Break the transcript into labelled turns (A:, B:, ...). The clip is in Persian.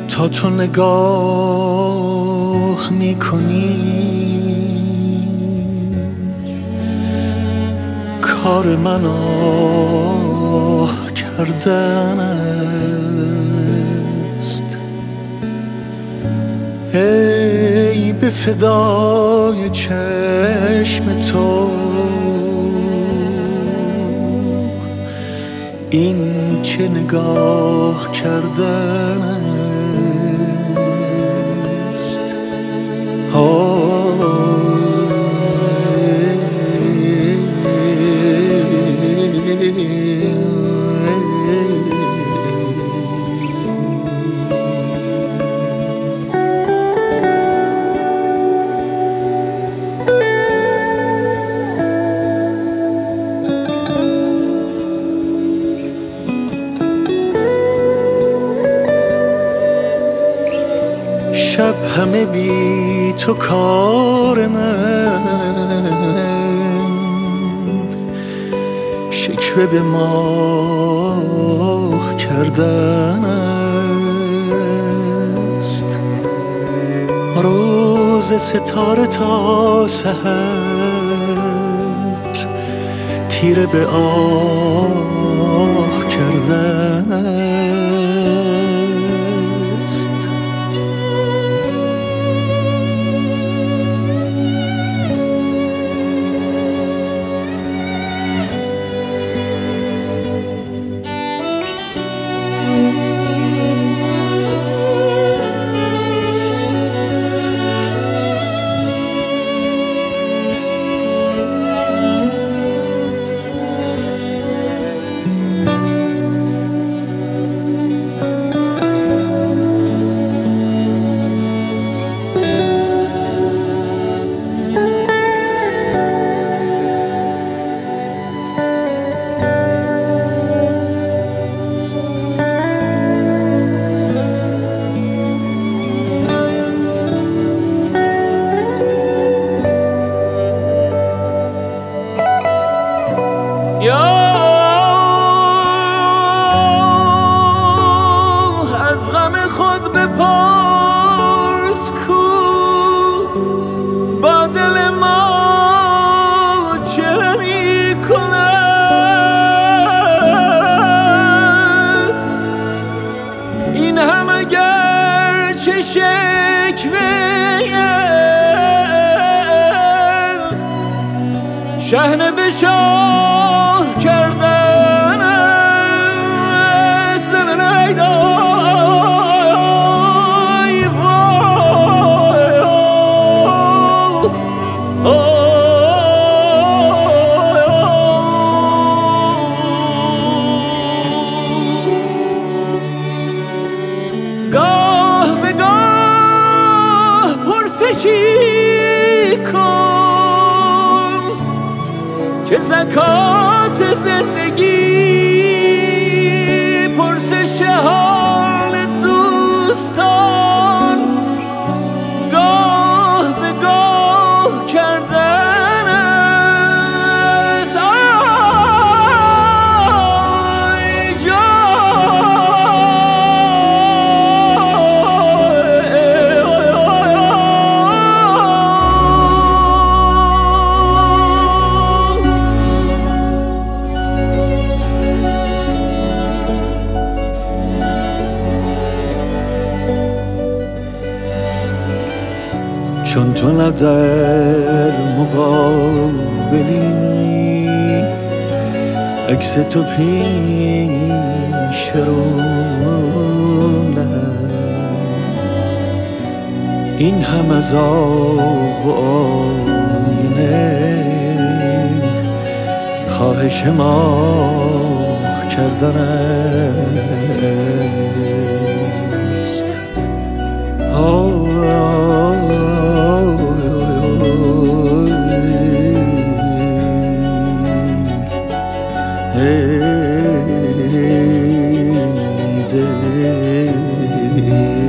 A: تا تو نگاه میکنی کار من آه کردن است. ای به فدای چشم تو این چه نگاه کردن است. شب همه بی تو کار من، شکوه به ماه کردن است. روز ستاره تا سحر تیره به آه کردن است. از غم خود بپرس کو با دل ما چه می کند. این هم اگر چه شکوه شحنه به شاه کردن است. گاه به گاه پرسشی کن که زکات زندگی پرسش حال دوستان گاه به گاه کردن است. آی چون تو نه در مقابلی عکس تو پیش رونم، این هم از آب و آینه خواهش ما کردن است. hey,